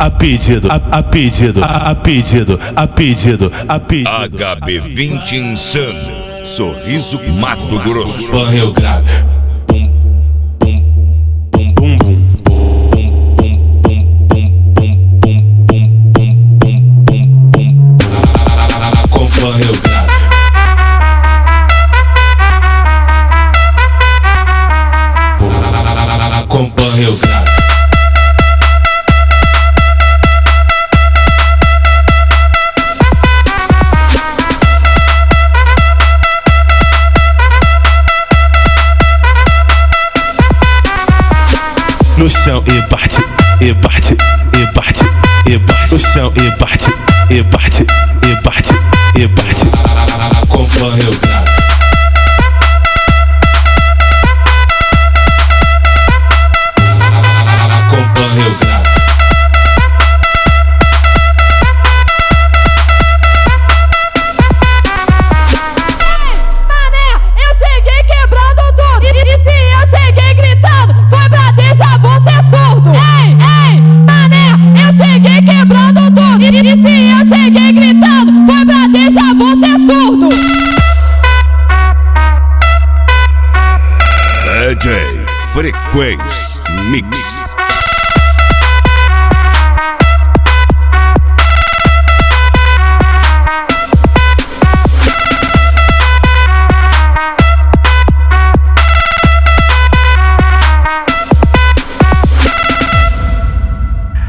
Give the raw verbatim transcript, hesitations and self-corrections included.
a pedido, a, a pedido, a, a pedido, a pedido, a pedido. H B vinte Insano, Sorriso, Mato Grosso. Correu grave. Correu grave. Correu grave. No chão e bate, e bate, e bate, e bate. No chão e bate, e bate, e bate, e bate. Correu grave. Correu grave. Mané, eu cheguei quebrando tudo. E, e se eu cheguei gritando, foi pra deixar você surdo. Ei, ei, mané, eu cheguei quebrando tudo. E, e se eu cheguei gritando, foi pra deixar você surdo. D J Frequência Mix.